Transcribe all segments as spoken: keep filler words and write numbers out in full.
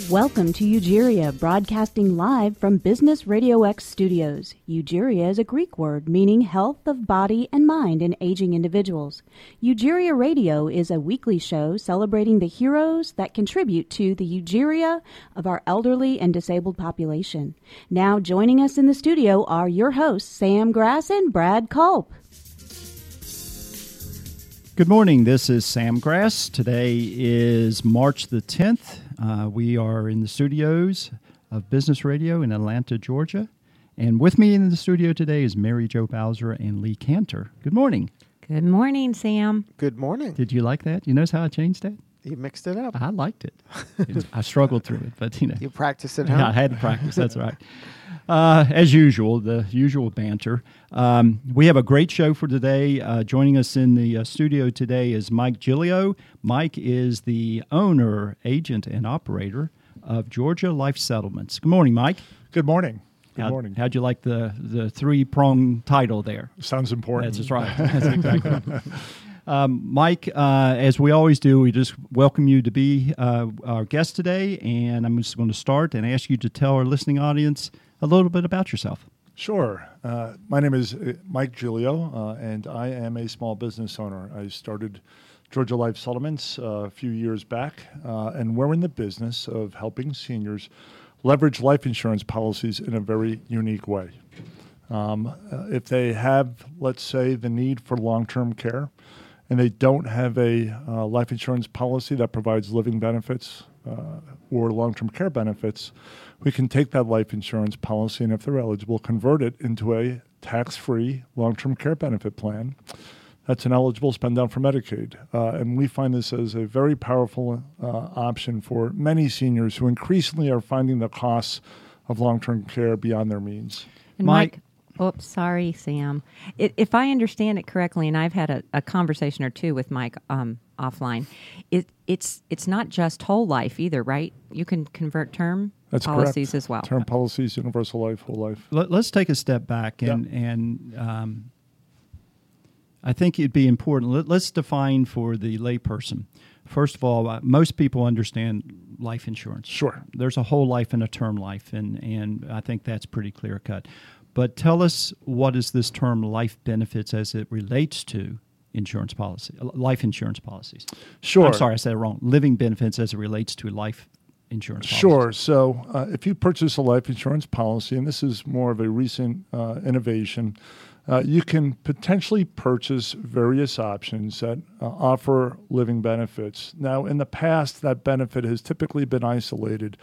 Welcome to Ugeria, broadcasting live from Business Radio X studios. Ugeria is a Greek word meaning health of body and mind in aging individuals. Ugeria Radio is a weekly show celebrating the heroes that contribute to the Ugeria of our elderly and disabled population. Now joining us in the studio are your hosts, Sam Grass and Brad Culp. Good morning. This is Sam Grass. Today is March the tenth. Uh, we are in the studios of Business Radio in Atlanta, Georgia. And with me in the studio today is Mary Jo Bowser and Lee Cantor. Good morning. Good morning, Sam. Good morning. Did you like that? You notice how I changed that? You mixed it up. I liked it. it I struggled through it, but you know. You practiced at home? Yeah, I had to practice. That's right. Uh, as usual, the usual banter. Um, we have a great show for today. Uh, joining us in the uh, studio today is Mike Giglio. Mike is the owner, agent, and operator of Georgia Life Settlements. Good morning, Mike. Good morning. Good How, morning. How'd you like the, the three-prong title there? Sounds important. That's right. That's exactly right. Um, Mike, uh, as we always do, we just welcome you to be uh, our guest today, and I'm just going to start and ask you to tell our listening audience a little bit about yourself. Sure. Uh, my name is uh, Mike Giglio, uh, and I am a small business owner. I started Georgia Life Settlements uh, a few years back, uh, and we're in the business of helping seniors leverage life insurance policies in a very unique way. Um, uh, if they have, let's say, the need for long-term care, and they don't have a uh, life insurance policy that provides living benefits uh, or long-term care benefits, we can take that life insurance policy and, if they're eligible, convert it into a tax-free long-term care benefit plan that's an eligible spend-down for Medicaid. Uh, and we find this as a very powerful uh, option for many seniors who increasingly are finding the costs of long-term care beyond their means. And Mike, Mike oops, sorry, Sam. It, if I understand it correctly, and I've had a, a conversation or two with Mike um, offline, it, it's it's not just whole life either, right? You can convert term That's policies correct. as well. Term policies, universal life, whole life. Let, let's take a step back, and, Yep. and um, I think it'd be important. Let, let's define for the layperson. First of all, uh, most people understand life insurance. Sure. There's a whole life and a term life, and, and I think that's pretty clear cut. But tell us, what is this term life benefits as it relates to insurance policy, life insurance policies? Sure. I'm sorry, I said it wrong. Living benefits as it relates to life insurance policies. Sure. So uh, if you purchase a life insurance policy, and this is more of a recent uh, innovation, uh, you can potentially purchase various options that uh, offer living benefits. Now, in the past, that benefit has typically been isolated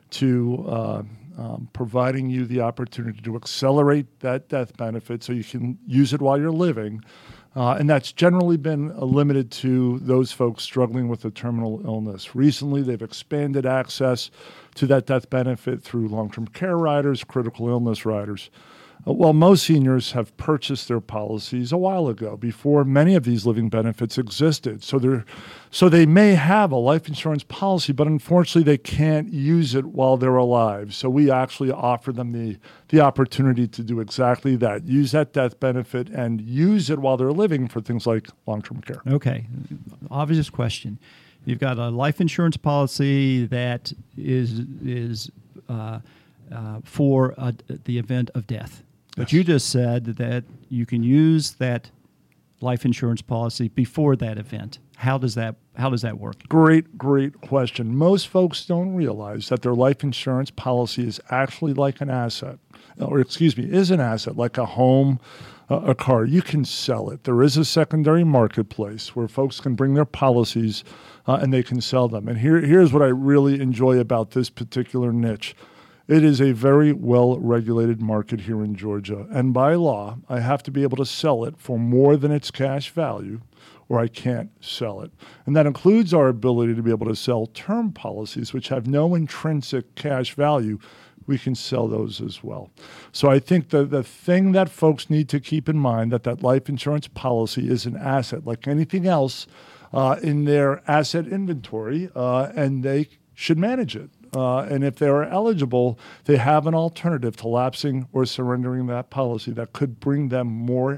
to uh, um, providing you the opportunity to accelerate that death benefit so you can use it while you're living. Uh, and that's generally been uh, limited to those folks struggling with a terminal illness. Recently, they've expanded access to that death benefit through long-term care riders, critical illness riders. Uh, well, most seniors have purchased their policies a while ago, before many of these living benefits existed. So they're, so they may have a life insurance policy, but unfortunately they can't use it while they're alive. So we actually offer them the, the opportunity to do exactly that, use that death benefit and use it while they're living for things like long-term care. Okay. Obvious question. You've got a life insurance policy that is is uh, uh, for uh, the event of death. But Yes. you just said that you can use that life insurance policy before that event. How does that how does that work? Great, great question. Most folks don't realize that their life insurance policy is actually like an asset, or excuse me, is an asset, like a home, uh, a car. You can sell it. There is a secondary marketplace where folks can bring their policies uh, and they can sell them. And here, here's what I really enjoy about this particular niche. It is a very well-regulated market here in Georgia. And by law, I have to be able to sell it for more than its cash value, or I can't sell it. And that includes our ability to be able to sell term policies, which have no intrinsic cash value. We can sell those as well. So I think the, the thing that folks need to keep in mind, that that life insurance policy is an asset like anything else uh, in their asset inventory, uh, and they should manage it. Uh, and if they are eligible, they have an alternative to lapsing or surrendering that policy that could bring them more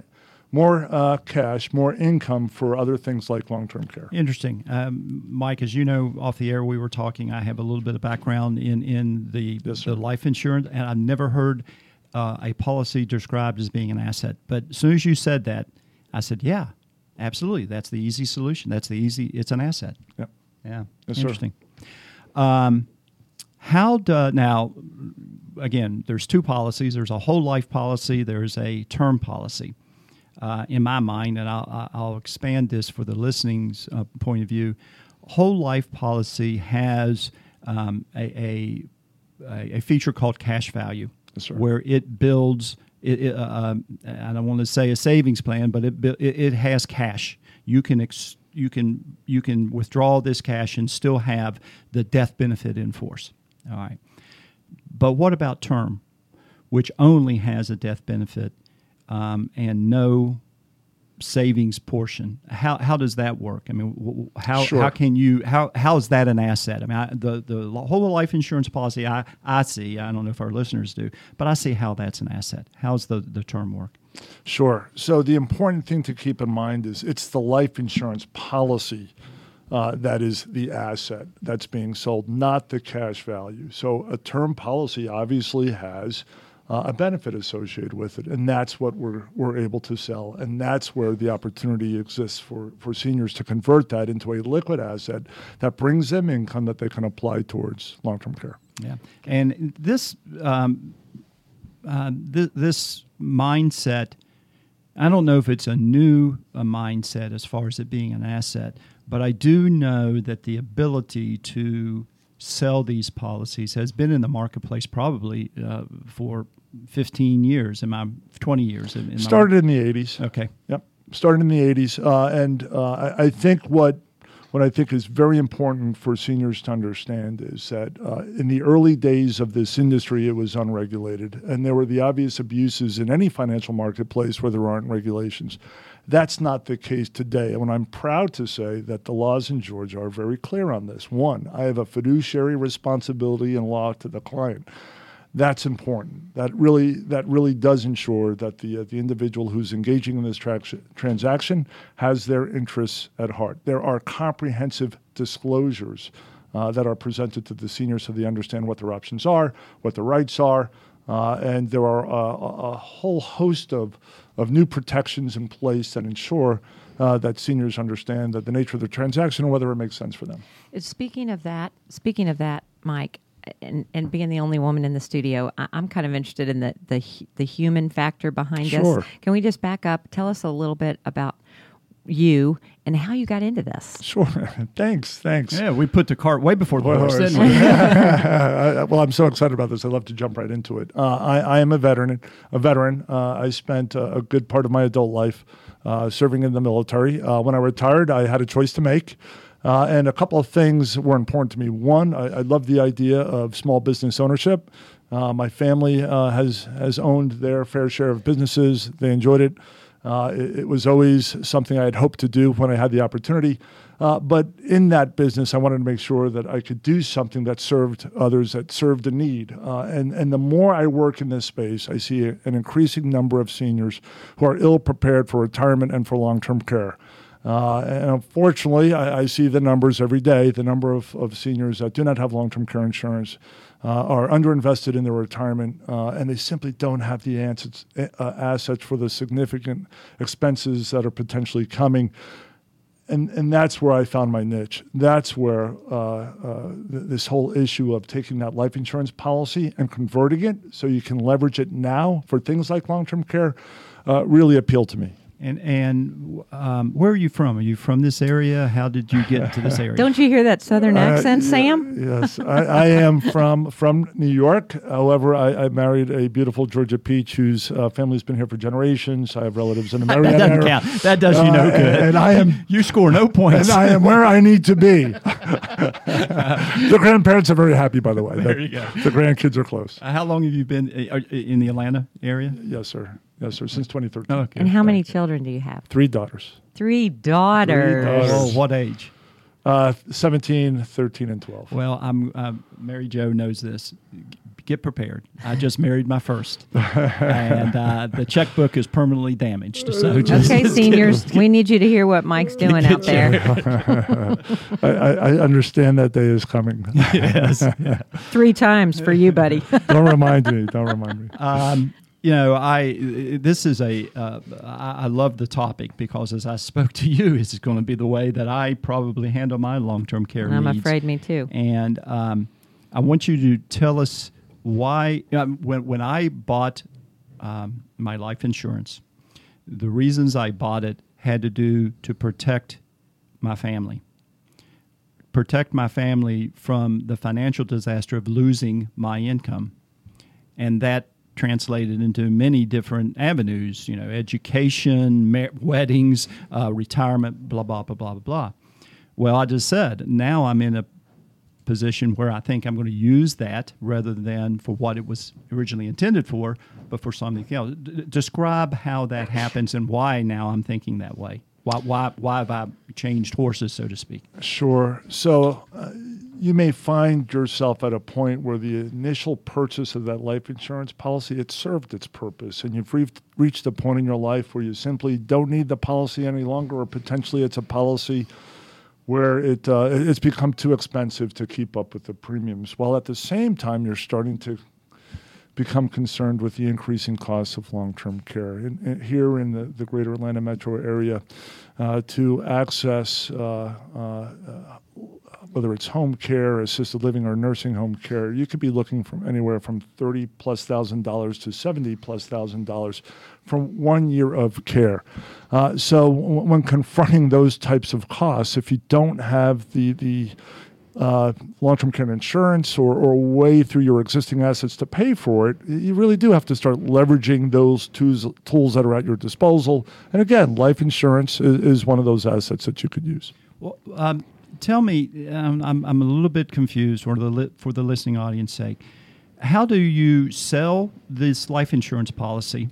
more uh, cash, more income for other things like long-term care. Interesting. Um, Mike, as you know, off the air we were talking, I have a little bit of background in, in the, Yes, the sir. life insurance, and I've never heard uh, a policy described as being an asset. But as soon as you said that, I said, yeah, absolutely. That's the easy solution. That's the easy, it's an asset. Yep. Yeah, Yes, sir. interesting. Um, how do, now, again, there's two policies. There's a whole life policy. There's a term policy. Uh, in my mind, and I'll, I'll expand this for the listening's uh, point of view, whole life policy has um, a, a a feature called cash value, Yes, sir. where it builds. It, it, uh, um, I don't want to say a savings plan, but it bu- it, it has cash. You can ex, you can you can withdraw this cash and still have the death benefit in force. All right, but what about term, which only has a death benefit? Um, and no savings portion. How how does that work? I mean, w- how Sure. how can you how how is that an asset? I mean, I, the the whole life insurance policy I, I see. I don't know if our listeners do, but I see how that's an asset. How's the the term work? Sure. So the important thing to keep in mind is it's the life insurance policy uh, that is the asset that's being sold, not the cash value. So a term policy obviously has Uh, a benefit associated with it, and that's what we're we're able to sell, and that's where the opportunity exists for, for seniors to convert that into a liquid asset that brings them income that they can apply towards long-term care. Yeah, and this um, uh, th- this mindset, I don't know if it's a new uh, mindset as far as it being an asset, but I do know that the ability to sell these policies has been in the marketplace probably uh, for fifteen years, in my twenty years. In, in my- Started in the eighties. Okay. Yep. Started in the eighties. Uh, and uh, I, I think what what I think is very important for seniors to understand is that uh, in the early days of this industry, it was unregulated. And there were the obvious abuses in any financial marketplace where there aren't regulations. That's not the case today. And I'm proud to say that the laws in Georgia are very clear on this. One, I have a fiduciary responsibility in law to the client. That's important. That really that really does ensure that the uh, the individual who's engaging in this tra- transaction has their interests at heart. There are comprehensive disclosures uh, that are presented to the seniors so they understand what their options are, what their rights are, uh, and there are uh, a whole host of, of new protections in place that ensure uh, that seniors understand that the nature of the transaction and whether it makes sense for them. Speaking of that, speaking of that, Mike, and, and being the only woman in the studio, I, I'm kind of interested in the, the the human factor behind Sure. this. Can we just back up? Tell us a little bit about you and how you got into this. Sure. Thanks. Thanks. Yeah, we put the cart way before the Well, horse, it's- didn't we? I- well, I'm so excited about this. I'd love to jump right into it. Uh, I, I am a veteran. A veteran. Uh, I spent a, a good part of my adult life uh, serving in the military. Uh, when I retired, I had a choice to make. Uh, and a couple of things were important to me. One, I, I love the idea of small business ownership. Uh, my family uh, has has owned their fair share of businesses. They enjoyed it. Uh, it, it was always something I had hoped to do when I had the opportunity. Uh, but in that business, I wanted to make sure that I could do something that served others, that served a need. Uh, and, and the more I work in this space, I see a, an increasing number of seniors who are ill prepared for retirement and for long-term care. Uh, and unfortunately, I, I see the numbers every day. The number of, of seniors that do not have long-term care insurance uh, are underinvested in their retirement, uh, and they simply don't have the assets, uh, assets for the significant expenses that are potentially coming. And and that's where I found my niche. That's where uh, uh, th- this whole issue of taking that life insurance policy and converting it so you can leverage it now for things like long-term care uh, really appealed to me. And and um, where are you from? Are you from this area? How did you get to this area? Don't you hear that Southern accent, Uh, Sam? Yes, I, I am from from New York. However, I, I married a beautiful Georgia peach whose uh, family's been here for generations. I have relatives in the that Marietta doesn't area. count. That does you no Uh, good. and- and I am- You score no points. And I am where I need to be. The grandparents are very happy, by the way. There The- you go. The grandkids are close. Uh, how long have you been uh, are- in the Atlanta area? Yes, sir. Yes, sir. Since twenty thirteen. Okay. And how many children do you have? Three daughters. Three daughters. daughters. Oh, what age? Uh, seventeen, thirteen, and twelve. Well, I'm uh, Mary Jo knows this. Get prepared. I just married my first, and uh, the checkbook is permanently damaged. So just, okay, just seniors, get, we need you to hear what Mike's doing out there. I, I, I understand that day is coming. Yes. Three times for you, buddy. Don't remind me. Don't remind me. Um, you know, I this is a uh, I, I love the topic because as I spoke to you, it's going to be the way that I probably handle my long-term care I'm needs. afraid me too. And um, I want you to tell us why um, when when I bought um, my life insurance, the reasons I bought it had to do to protect my family, protect my family from the financial disaster of losing my income, and that translated into many different avenues, you know, education, ma- weddings, uh, retirement, blah, blah, blah, blah, blah, blah. Well, I just said, now I'm in a position where I think I'm going to use that rather than for what it was originally intended for, but for something else. D- describe how that happens and why now I'm thinking that way. Why, why, why have I changed horses, so to speak? Sure. So uh, you may find yourself at a point where the initial purchase of that life insurance policy, it served its purpose, and you've re- reached a point in your life where you simply don't need the policy any longer, or potentially it's a policy where it uh, it's become too expensive to keep up with the premiums, while at the same time you're starting to become concerned with the increasing costs of long-term care. In, in, here in the, the greater Atlanta metro area, uh, to access uh, uh, uh, whether it's home care, assisted living, or nursing home care, you could be looking from anywhere from thirty plus thousand dollars to seventy plus thousand dollars from one year of care. Uh, so w- when confronting those types of costs, if you don't have the the uh, long-term care insurance or, or a way through your existing assets to pay for it, you really do have to start leveraging those tools, tools that are at your disposal. And again, life insurance is, is one of those assets that you could use. Well, um, tell me, um, I'm I'm a little bit confused, for the li- for the listening audience sake. How do you sell this life insurance policy,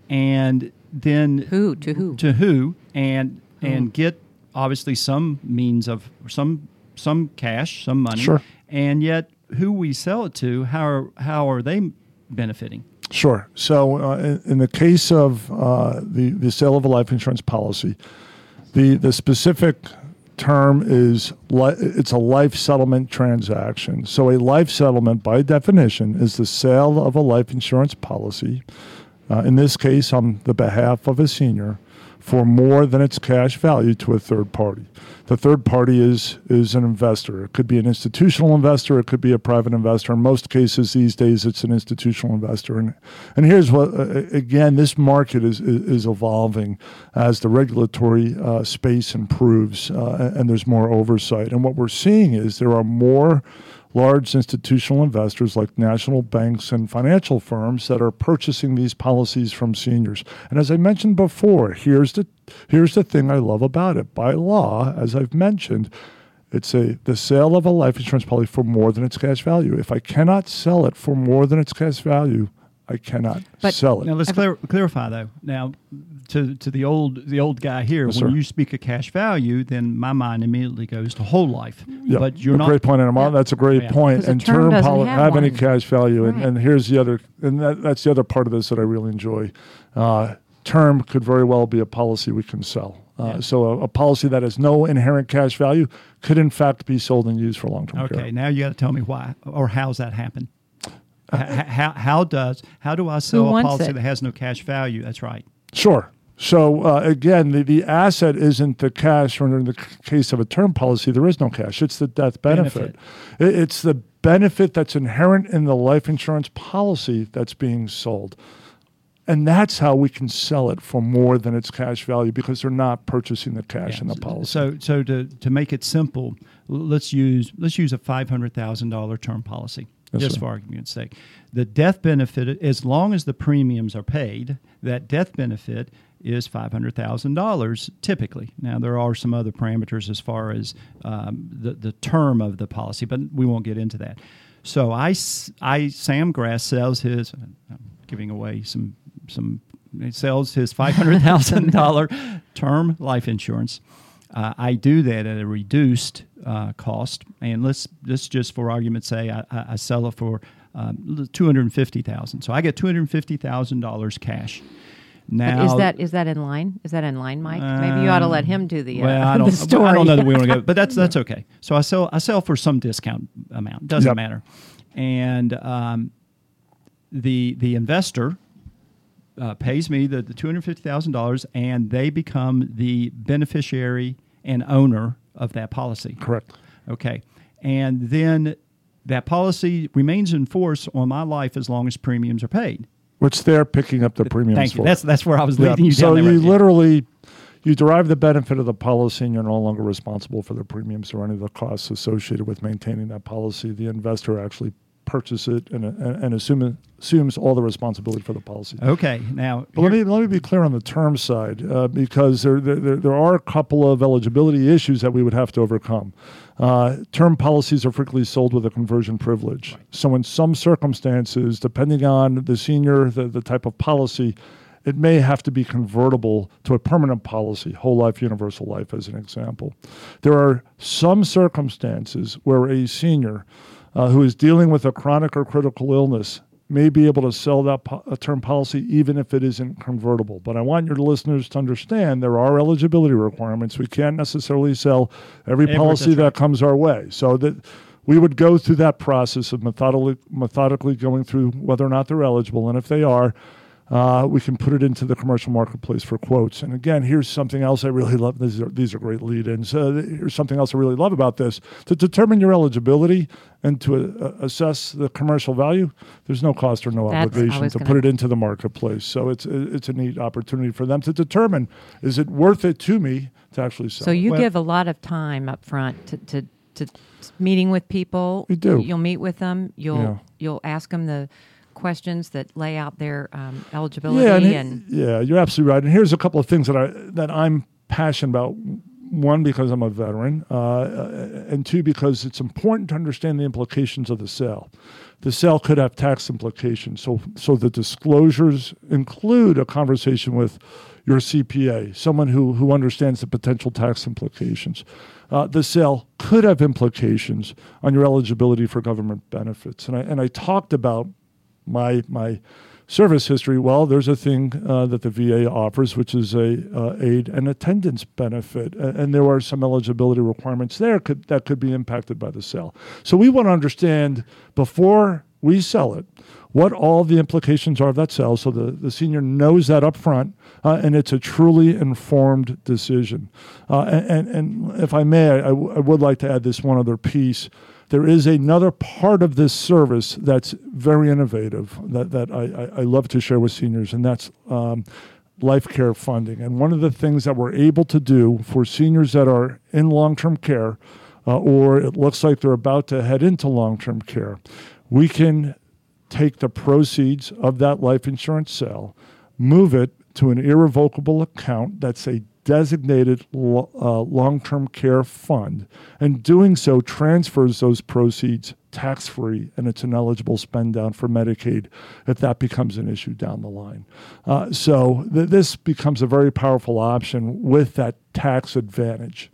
and then Who to who? to who, and and get obviously some means of some some cash, some money, Sure. and yet who we sell it to, how are how are they benefiting? Sure. So uh, in, in the case of uh, the, the sale of a life insurance policy, the, the specific term is li- it's a life settlement transaction. So a life settlement, by definition, is the sale of a life insurance policy, uh, in this case on the behalf of a senior, for more than its cash value to a third party. The third party is is an investor. It could be an institutional investor. It could be a private investor. In most cases these days, it's an institutional investor. And and here's what, uh, again, this market is, is, is evolving as the regulatory uh, space improves uh, and there's more oversight. And what we're seeing is there are more large institutional investors like national banks and financial firms that are purchasing these policies from seniors. And as I mentioned before, here's the here's the thing I love about it. By law, as I've mentioned, it's a the sale of a life insurance policy for more than its cash value. If I cannot sell it for more than its cash value, I cannot But- sell it. Now let's clar- clarify though. Now, to to the old the old guy here, Yes, when sir. you speak of cash value, then my mind immediately goes to whole life. Yeah, But you're a not. great point, and Yeah. that's a great Yeah. point. 'Cause a And term term doesn't poli- have have any one. cash value, and, Right. and here's the other, and that, that's the other part of this that I really enjoy. Uh, term could very well be a policy we can sell. Uh, Yeah. So a, a policy that has no inherent cash value could in fact be sold and used for long-term Okay, care. now you got to tell me why or how's that happen? H- h- how how does how do I sell a wants policy it? that has no cash value? That's right. Sure. So uh, again, the, the asset isn't the cash, or in the c- case of a term policy, there is no cash. It's the death benefit. It, it's the benefit that's inherent in the life insurance policy that's being sold. And that's how we can sell it for more than its cash value, because they're not purchasing the cash in the policy. So so to to make it simple, l- let's use let's use a five hundred thousand dollar term policy. Yes, just sir. for argument's sake, the death benefit, as long as the premiums are paid, that death benefit is five hundred thousand dollars typically. Now, there are some other parameters as far as um, the, the term of the policy, but we won't get into that. So I, s- I Sam Grass sells his, I'm giving away some, some he sells his five hundred thousand dollars term life insurance. Uh, I do that at a reduced uh, cost, and let's let's just for argument's sake, I, I I sell it for um, two hundred fifty thousand dollars. So I get two hundred fifty thousand dollars cash. Now, But is that is that in line? Is that in line, Mike? Maybe you ought to let him do the, uh, well, I the don't, story. I don't know that we want to go, but that's that's okay. So I sell I sell for some discount amount. Doesn't Yep. matter. And um, the the investor uh, pays me the, the two hundred fifty thousand dollars, and they become the beneficiary and owner of that policy. Correct. Okay, and then that policy remains in force on my life as long as premiums are paid. Which they're picking up the premiums Thank you. for. That's that's where I was Yeah. leading you So down there. you Yeah. literally, you derive the benefit of the policy, and you're no longer responsible for the premiums or any of the costs associated with maintaining that policy. The investor actually purchases it and, and, and assume, assumes all the responsibility for the policy. Okay, now But let me let me be clear on the term side, uh, because there, there there are a couple of eligibility issues that we would have to overcome. Uh, term policies are frequently sold with a conversion privilege. So in some circumstances, depending on the senior, the, the type of policy, it may have to be convertible to a permanent policy, whole life, universal life, as an example. There are some circumstances where a senior uh, who is dealing with a chronic or critical illness may be able to sell that po- a term policy even if it isn't convertible. But I want your listeners to understand there are eligibility requirements. We can't necessarily sell every Every- policy that's that right. comes our way. So that we would go through that process of methodically, methodically going through whether or not they're eligible. And if they are, uh, we can put it into the commercial marketplace for quotes. And again, here's something else I really love. These are, these are great lead-ins. Uh, here's something else I really love about this. To determine your eligibility and to uh, assess the commercial value, there's no cost or no That's- I obligation was to gonna- put it into the marketplace. So it's it's a neat opportunity for them to determine, is it worth it to me to actually sell So it? you Well- give a lot of time up front to, to, to meeting with people. We do. You'll meet with them. You'll Yeah. you'll ask them the questions that lay out their um, eligibility Yeah, and, and, he- yeah, you're absolutely right. And here's a couple of things that I that I'm passionate about. One, because I'm a veteran, uh, and two, because it's important to understand the implications of the sale. The sale could have tax implications, so so the disclosures include a conversation with your C P A, someone who who understands the potential tax implications. Uh, the sale could have implications on your eligibility for government benefits, and I and I talked about my my service history. Well, there's a thing uh, that the V A offers, which is a uh, aid and attendance benefit, and, and there are some eligibility requirements there could, that could be impacted by the sale. So we want to understand before we sell it what all the implications are of that sale, so the, the senior knows that up front, uh, and it's a truly informed decision. Uh, and, and, and if I may, I, I w- I would like to add this one other piece. There is another part of this service that's very innovative that, that I, I, I love to share with seniors, and that's um, life care funding. And one of the things that we're able to do for seniors that are in long-term care, uh, or it looks like they're about to head into long-term care, we can take the proceeds of that life insurance sale, move it to an irrevocable account that's a designated lo- uh, long-term care fund, and doing so transfers those proceeds tax-free, and it's an eligible spend down for Medicaid if that becomes an issue down the line. Uh, so th- this becomes a very powerful option with that tax advantage.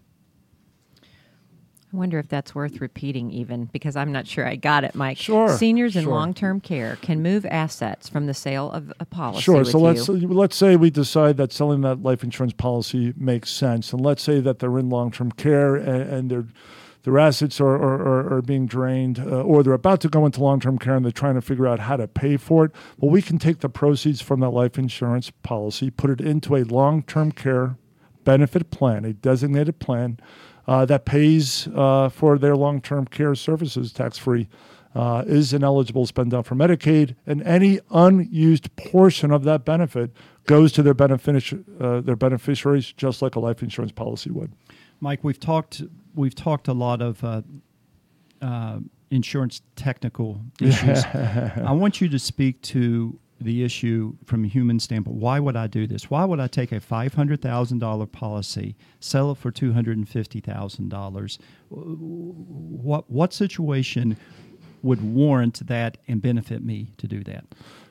I wonder if that's worth repeating even, because I'm not sure I got it, Mike. Sure, Seniors in sure. long-term care can move assets from the sale of a policy Sure. with So let's you. let's say we decide that selling that life insurance policy makes sense, and let's say that they're in long-term care and, and their their assets are are, are, are being drained, uh, or they're about to go into long-term care and they're trying to figure out how to pay for it. Well, we can take the proceeds from that life insurance policy, put it into a long-term care benefit plan, a designated plan uh, that pays uh, for their long-term care services tax-free. Uh, is an eligible spend down for Medicaid, and any unused portion of that benefit goes to their benefici- uh, their beneficiaries, just like a life insurance policy would. Mike, we've talked we've talked a lot of uh, uh, insurance technical issues. I want you to speak to the issue from a human standpoint. Why would I do this? Why would I take a five hundred thousand dollars policy, sell it for two hundred fifty thousand dollars? What what situation would warrant that and benefit me to do that?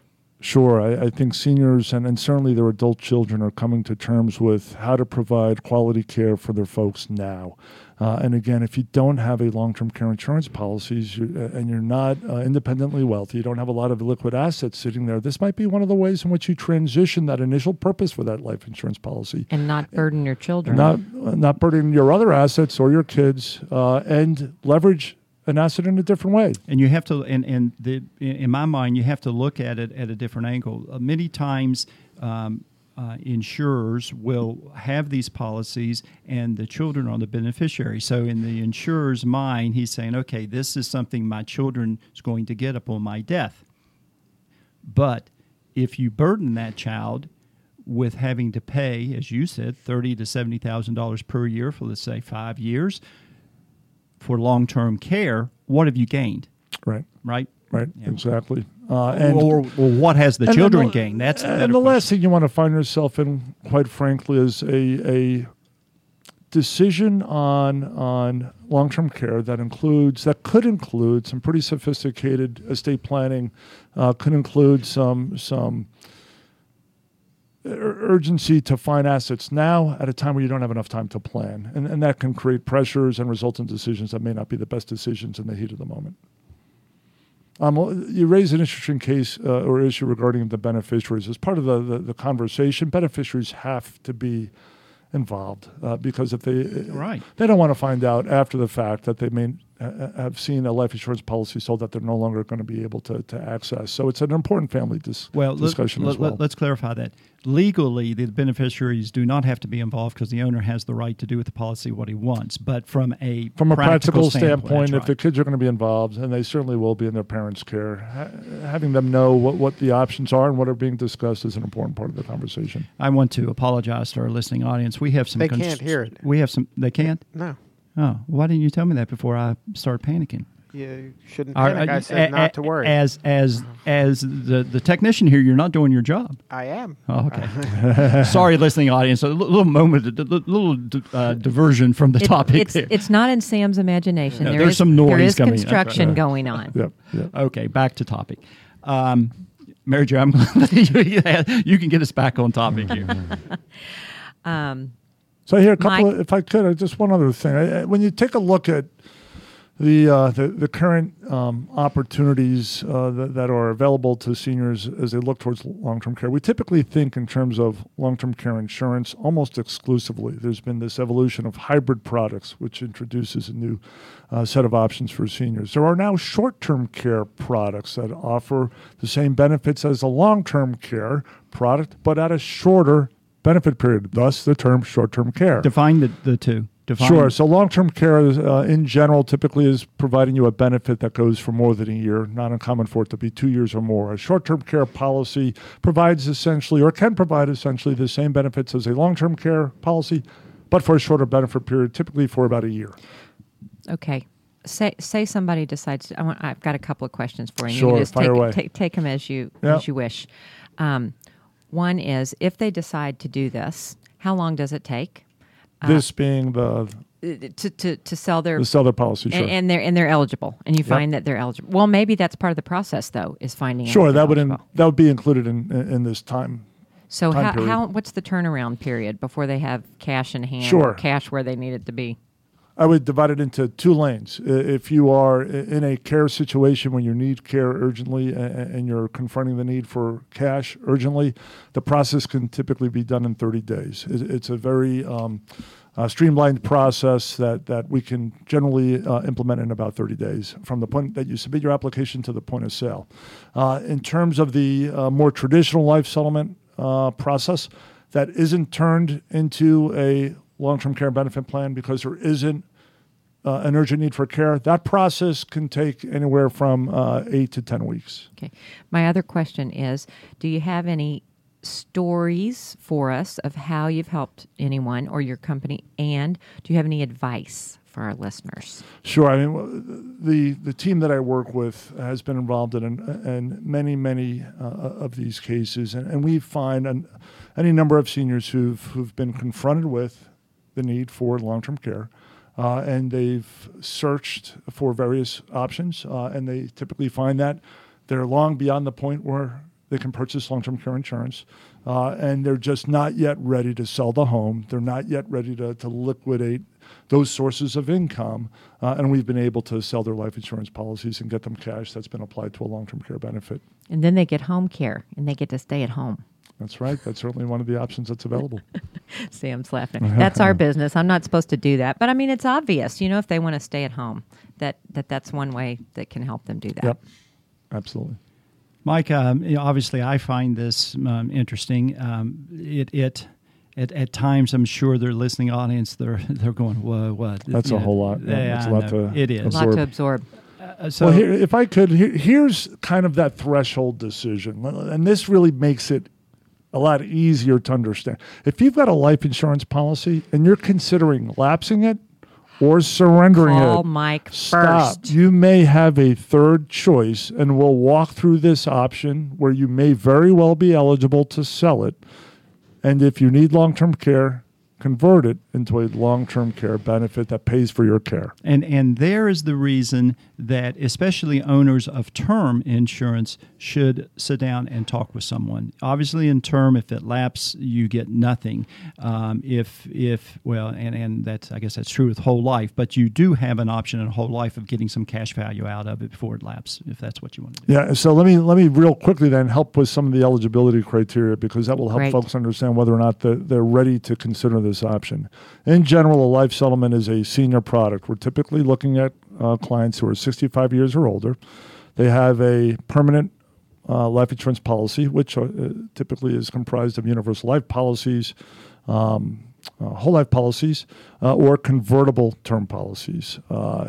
Sure. I, I think seniors and, and certainly their adult children are coming to terms with how to provide quality care for their folks now. Uh, and again, if you don't have a long-term care insurance policies you, uh, and you're not uh, independently wealthy, you don't have a lot of liquid assets sitting there, this might be one of the ways in which you transition that initial purpose for that life insurance policy. And not burden your children. Not, uh, not burden your other assets or your kids uh, and leverage an asset in a different way. And you have to, and, and the, in my mind, you have to look at it at a different angle. Uh, many times, um, uh, insurers will have these policies, and the children are the beneficiary. So, in the insurer's mind, he's saying, "Okay, this is something my children is going to get upon my death." But if you burden that child with having to pay, as you said, thirty to seventy thousand dollars per year for, let's say, five years. For long-term care, what have you gained? Right. Right? Right, Yeah. exactly. Uh, and or, or what has the and children the, gained? That's the And better the question. last thing you want to find yourself in, quite frankly, is a, a decision on on long-term care that includes, that could include some pretty sophisticated estate planning, uh, could include some some urgency to find assets now at a time where you don't have enough time to plan. And, and that can create pressures and result in decisions that may not be the best decisions in the heat of the moment. Um, you raise an interesting case uh, or issue regarding the beneficiaries. As part of the, the, the conversation, beneficiaries have to be involved uh, because if they right. they don't want to find out after the fact that they may uh, have seen a life insurance policy sold that they're no longer going to be able to, to access. So it's an important family dis- well, discussion let, as well. Let, let's clarify that. Legally, the beneficiaries do not have to be involved because the owner has the right to do with the policy what he wants. But from a from a practical, practical standpoint, standpoint if right. the kids are going to be involved, and they certainly will be in their parents' care, ha- having them know what, what the options are and what are being discussed is an important part of the conversation. I want to apologize to our listening audience. We have some. They cons- can't hear it. We have some. They can't. No. Oh, why didn't you tell me that before I start panicking? You shouldn't Are- panic. are- I said a- not a- to worry. As as as the, the technician here, you're not doing your job. I am. Oh, okay. Sorry, listening audience. A little moment, a little uh, diversion from the It- topic it's, there. it's not in Sam's imagination. No, There there's is- some noise There is coming in. construction Right. going on. Yep, yep. Okay, back to topic. Um, Mary Jo, I'm glad that you, you can get us back on topic here. Um, So here, a couple. Mike? Of, if I could, uh, just one other thing. I, I- when you take a look at the uh, the, the current um, opportunities uh, that, that are available to seniors as they look towards long-term care, we typically think in terms of long-term care insurance almost exclusively. There's been this evolution of hybrid products, which introduces a new uh, set of options for seniors. There are now short-term care products that offer the same benefits as a long-term care product, but at a shorter benefit period, thus the term short-term care. Define the, the two. Define Sure. So long-term care, is, uh, in general, typically is providing you a benefit that goes for more than a year. Not uncommon for it to be two years or more. A short-term care policy provides essentially, or can provide essentially, the same benefits as a long-term care policy, but for a shorter benefit period, typically for about a year. okay. Say say somebody decides. I want, I've got a couple of questions for you. You Sure, can just fire take, away. take take them as you Yep. as you wish. Um, one is if they decide to do this, how long does it take This being the, uh, to to to sell their the seller policy, sure. and, and they're and they're eligible, and you Yep. find that they're eligible. Well, maybe that's part of the process, though, is finding. out Sure, if that they're would in, eligible. that would be included in, in, in this time. So time how, period. how what's the turnaround period before they have cash in hand? Sure. Or cash where they need it to be. I would divide it into two lanes. I- If you are i- in a care situation when you need care urgently a- a- and you're confronting the need for cash urgently, the process can typically be done in thirty days. It- It's a very um, uh, streamlined process that, that we can generally uh, implement in about thirty days from the point that you submit your application to the point of sale. Uh, in terms of the uh, more traditional life settlement uh, process, that isn't turned into a long-term care benefit plan because there isn't uh, an urgent need for care. That process can take anywhere from uh, eight to ten weeks. Okay. My other question is, do you have any stories for us of how you've helped anyone or your company, and do you have any advice for our listeners? Sure. I mean, w- the the team that I work with has been involved in, in many, many uh, of these cases, and, and we find an, any number of seniors who've who've been confronted with the need for long-term care, uh, and they've searched for various options, uh, and they typically find that they're long beyond the point where they can purchase long-term care insurance, uh, and they're just not yet ready to sell the home. They're not yet ready to, to liquidate those sources of income, uh, and we've been able to sell their life insurance policies and get them cash that's been applied to a long-term care benefit. And then they get home care, and they get to stay at home. That's right. That's certainly one of the options that's available. Sam's laughing. That's our business. I'm not supposed to do that. But, I mean, it's obvious, you know, if they want to stay at home, that, that that's one way that can help them do that. Yep, absolutely. Mike, um, you know, obviously I find this um, interesting. Um, it, it at, at times, I'm sure their listening audience, they're they're going, whoa, what? That's you a know, whole lot. Yeah, yeah, that's a I lot know. to It is. A lot to absorb. Uh, so, well, here, if I could, here, here's kind of that threshold decision. And this really makes it a lot easier to understand. If you've got a life insurance policy and you're considering lapsing it or surrendering Call it, Mike stop. first. You may have a third choice, and we'll walk through this option where you may very well be eligible to sell it. And if you need long-term care, convert it into a long-term care benefit that pays for your care. And and there is the reason that especially owners of term insurance should sit down and talk with someone. Obviously, in term, if it lapses, you get nothing. Um, if if well, and and that's I guess that's true with whole life. But you do have an option in whole life of getting some cash value out of it before it lapses, if that's what you want to do. Yeah. So let me let me real quickly then help with some of the eligibility criteria, because that will help Great. folks understand whether or not the, they're ready to consider this option. In general, a life settlement is a senior product. We're typically looking at uh, clients who are sixty-five years or older. They have a permanent uh, life insurance policy, which uh, typically is comprised of universal life policies, um, uh, whole life policies, uh, or convertible term policies. Uh,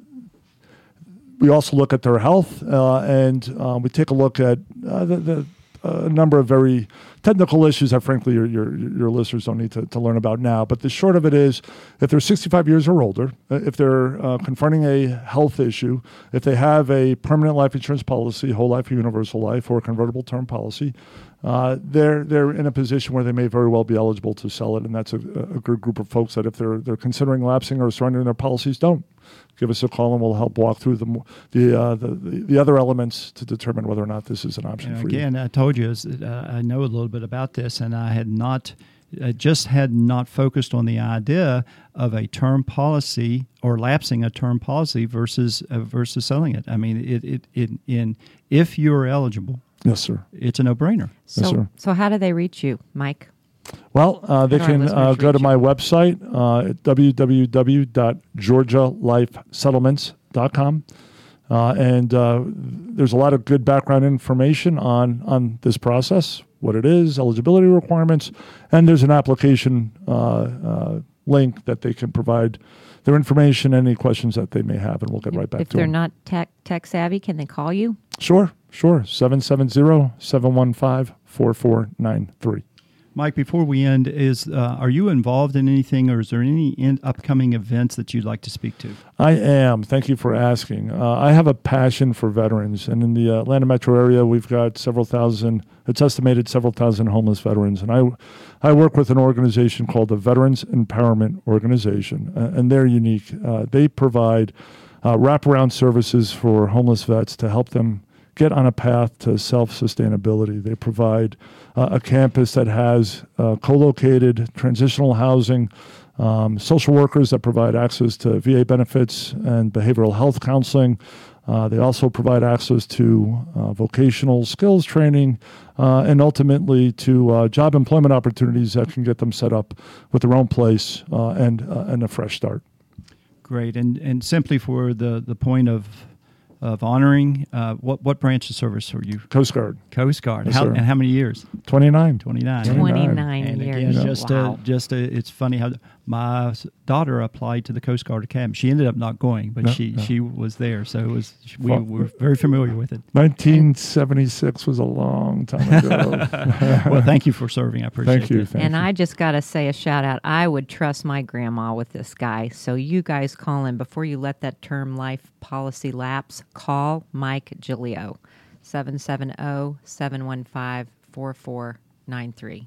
we also look at their health, uh, and uh, we take a look at uh, the, the a number of very technical issues that, frankly, your your, your listeners don't need to, to learn about now. But the short of it is, if they're sixty-five years or older, if they're uh, confronting a health issue, if they have a permanent life insurance policy, whole life or universal life, or a convertible term policy, uh, they're they're in a position where they may very well be eligible to sell it. And that's a, a good group of folks that, if they're they're considering lapsing or surrendering their policies, don't. Give us a call and we'll help walk through the the, uh, the the other elements to determine whether or not this is an option And for again, you. I told you is that, uh, I know a little bit about this, and I had not, I just had not focused on the idea of a term policy or lapsing a term policy versus uh, versus selling it. I mean, it it, it in if you're eligible, Yes, sir. it's a no-brainer. So, Yes, sir. so how do they reach you, Mike? Well, uh, they How do our can uh, listeners go to reach my website uh, at w w w dot georgia life settlements dot com. Uh, and uh, there's a lot of good background information on, on this process, what it is, eligibility requirements, and there's an application uh, uh, link that they can provide their information, any questions that they may have, and we'll get right back if to they're them. not tech tech savvy, can they call you? Sure, sure. seven seven zero, seven one five, four four nine three. Mike, before we end, is uh, are you involved in anything, or is there any in upcoming events that you'd like to speak to? I am. Thank you for asking. Uh, I have a passion for veterans, and in the uh, Atlanta metro area, we've got several thousand, it's estimated several thousand homeless veterans. And I, I work with an organization called the Veterans Empowerment Organization, uh, and they're unique. Uh, they provide uh, wraparound services for homeless vets to help them get on a path to self-sustainability. They provide uh, a campus that has uh, co-located transitional housing, um, social workers that provide access to V A benefits and behavioral health counseling. Uh, they also provide access to uh, vocational skills training uh, and ultimately to uh, job employment opportunities that can get them set up with their own place uh, and, uh, and a fresh start. Great. And and simply for the, the point of of honoring, uh, what what branch of service are you? Coast Guard, Coast Guard. Yes, how, sir. and how many years? twenty-nine. twenty-nine. twenty-nine And years. again, just wow. a, just a, it's funny how my s- daughter applied to the Coast Guard Academy. She ended up not going, but No, she no. she was there, so it was we Well, were very familiar with it. nineteen seventy-six was a long time ago. Well, thank you for serving. I appreciate Thank you. it. Thank and you. I just got to say a shout out. I would trust my grandma with this guy. So you guys call him before you let that term life policy lapse. Call Mike Giglio, seven seven zero, seven one five, four four nine three.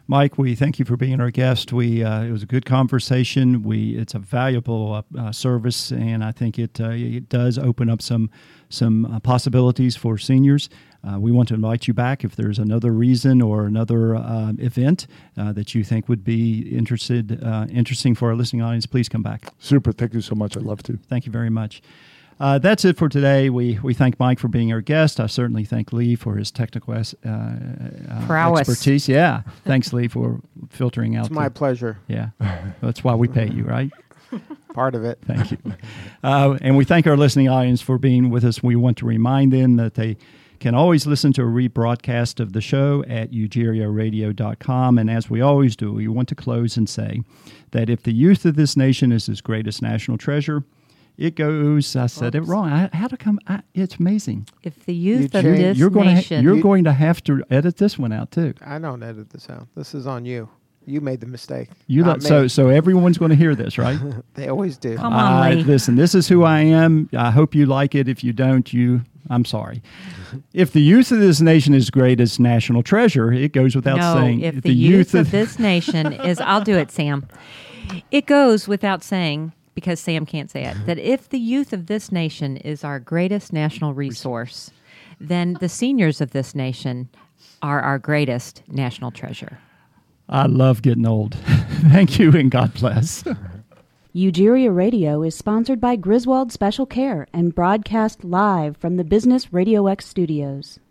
Mike, we thank you for being our guest. We uh, it was a good conversation. We it's a valuable uh, uh, service, and I think it uh, it does open up some some uh, possibilities for seniors. Uh, we want to invite you back if there's another reason or another uh, event uh, that you think would be interested uh, interesting for our listening audience. Please come back. Super. Thank you so much. I'd love to. Thank you very much. Uh, that's it for today. We we thank Mike for being our guest. I certainly thank Lee for his technical uh, uh, expertise. Yeah. Thanks, Lee, for filtering out. It's my the, pleasure. Yeah. That's why we pay you, right? Part of it. Thank you. Uh, and we thank our listening audience for being with us. We want to remind them that they can always listen to a rebroadcast of the show at ugeria radio dot com. And as we always do, we want to close and say that if the youth of this nation is his greatest national treasure, it goes, I said Oops. it wrong. I, how to come, I, it's amazing. If the youth You of change- this You're going, nation... to, you're You- going to have to edit this one out, too. I don't edit this out. This is on you. You made the mistake. You not let, so me. so everyone's going to hear this, right? They always do. Come on, Uh, Lee. listen, this is who I am. I hope you like it. If you don't, you, I'm sorry. If the youth of this nation is great as national treasure, it goes without no, saying. if the, youth of this nation is... I'll do it, Sam. It goes without saying, because Sam can't say it, that if the youth of this nation is our greatest national resource, then the seniors of this nation are our greatest national treasure. I love getting old. Thank you, and God bless. Ugeria Radio is sponsored by Griswold Special Care and broadcast live from the Business Radio X studios.